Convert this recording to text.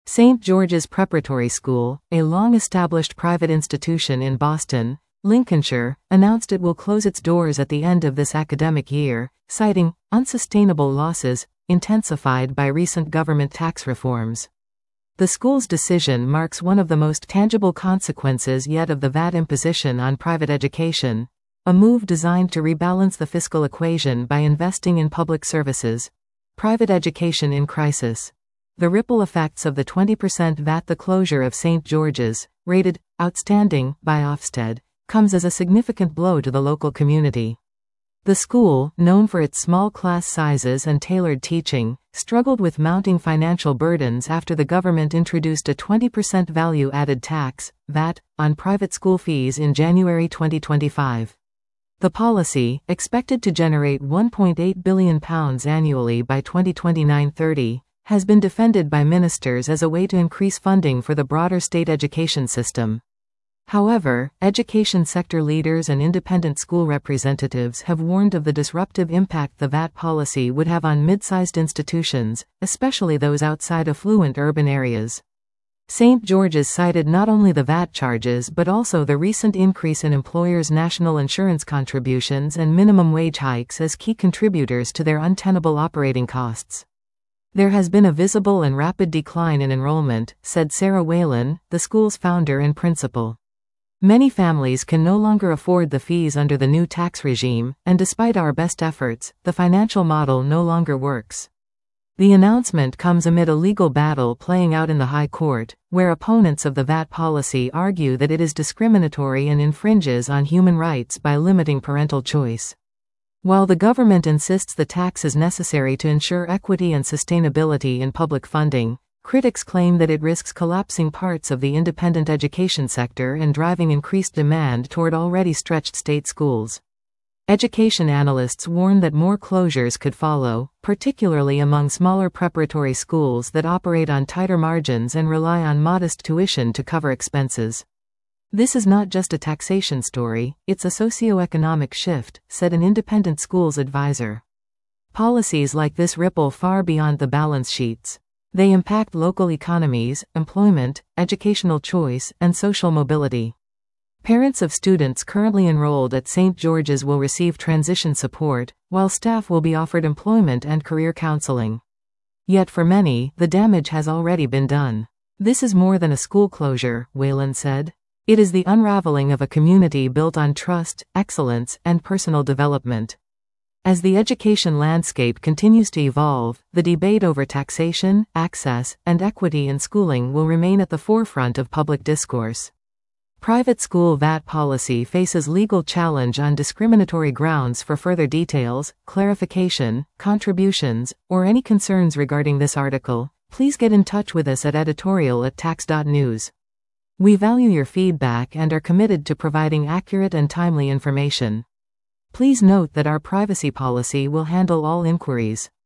St. George's Preparatory School, a long-established private institution in Boston, Lincolnshire, announced it will close its doors at the end of this academic year, citing unsustainable losses intensified by recent government tax reforms. The school's decision marks one of the most tangible consequences yet of the VAT imposition on private education, a move designed to rebalance the fiscal equation by investing in public services. Private education in crisis. The ripple effects of the 20% VAT. The closure of St. George's, rated outstanding by Ofsted, comes as a significant blow to the local community. The school, known for its small class sizes and tailored teaching, struggled with mounting financial burdens after the government introduced a 20% value-added tax, VAT, on private school fees in January 2025. The policy, expected to generate £1.8 billion annually by 2029-30, has been defended by ministers as a way to increase funding for the broader state education system. However, education sector leaders and independent school representatives have warned of the disruptive impact the VAT policy would have on mid-sized institutions, especially those outside affluent urban areas. St. George's cited not only the VAT charges but also the recent increase in employers' national insurance contributions and minimum wage hikes as key contributors to their untenable operating costs. There has been a visible and rapid decline in enrollment, said Sarah Whalen, the school's founder and principal. Many families can no longer afford the fees under the new tax regime, and despite our best efforts, the financial model no longer works. The announcement comes amid a legal battle playing out in the High Court, where opponents of the VAT policy argue that it is discriminatory and infringes on human rights by limiting parental choice. While the government insists the tax is necessary to ensure equity and sustainability in public funding, critics claim that it risks collapsing parts of the independent education sector and driving increased demand toward already stretched state schools. Education analysts warn that more closures could follow, particularly among smaller preparatory schools that operate on tighter margins and rely on modest tuition to cover expenses. This is not just a taxation story, it's a socioeconomic shift, said an independent schools advisor. Policies like this ripple far beyond the balance sheets. They impact local economies, employment, educational choice, and social mobility. Parents of students currently enrolled at St. George's will receive transition support, while staff will be offered employment and career counseling. Yet for many, the damage has already been done. This is more than a school closure, Whalen said. It is the unraveling of a community built on trust, excellence, and personal development. As the education landscape continues to evolve, the debate over taxation, access, and equity in schooling will remain at the forefront of public discourse. Private school VAT policy faces legal challenge on discriminatory grounds. For further details, clarification, contributions, or any concerns regarding this article, please get in touch with us at editorial@tax.news. We value your feedback and are committed to providing accurate and timely information. Please note that our privacy policy will handle all inquiries.